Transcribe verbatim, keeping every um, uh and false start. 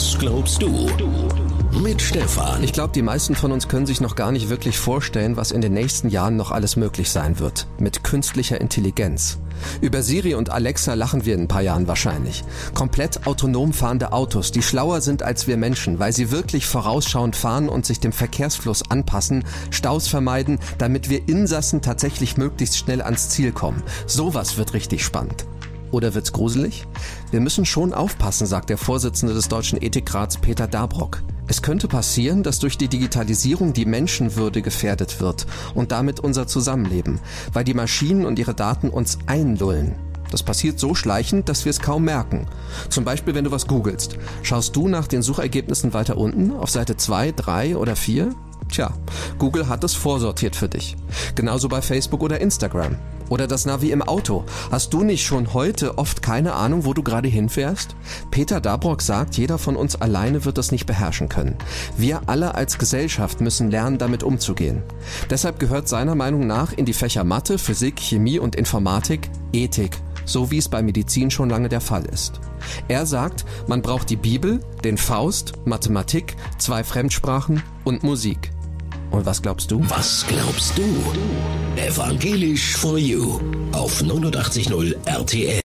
Was glaubst du? Mit Stefan. Ich glaube, die meisten von uns können sich noch gar nicht wirklich vorstellen, was in den nächsten Jahren noch alles möglich sein wird. Mit künstlicher Intelligenz. Über Siri und Alexa lachen wir in ein paar Jahren wahrscheinlich. Komplett autonom fahrende Autos, die schlauer sind als wir Menschen, weil sie wirklich vorausschauend fahren und sich dem Verkehrsfluss anpassen, Staus vermeiden, damit wir Insassen tatsächlich möglichst schnell ans Ziel kommen. Sowas wird richtig spannend. Oder wird's gruselig? Wir müssen schon aufpassen, sagt der Vorsitzende des Deutschen Ethikrats Peter Dabrock. Es könnte passieren, dass durch die Digitalisierung die Menschenwürde gefährdet wird und damit unser Zusammenleben, weil die Maschinen und ihre Daten uns einlullen. Das passiert so schleichend, dass wir es kaum merken. Zum Beispiel, wenn du was googelst. Schaust du nach den Suchergebnissen weiter unten, auf Seite zwei, drei oder vier? Tja, Google hat es vorsortiert für dich. Genauso bei Facebook oder Instagram. Oder das Navi im Auto. Hast du nicht schon heute oft keine Ahnung, wo du gerade hinfährst? Peter Dabrock sagt, jeder von uns alleine wird das nicht beherrschen können. Wir alle als Gesellschaft müssen lernen, damit umzugehen. Deshalb gehört seiner Meinung nach in die Fächer Mathe, Physik, Chemie und Informatik Ethik, so wie es bei Medizin schon lange der Fall ist. Er sagt, man braucht die Bibel, den Faust, Mathematik, zwei Fremdsprachen und Musik. Und was glaubst du? Was glaubst du? Evangelisch for You auf neunundachtzig Komma null R T L.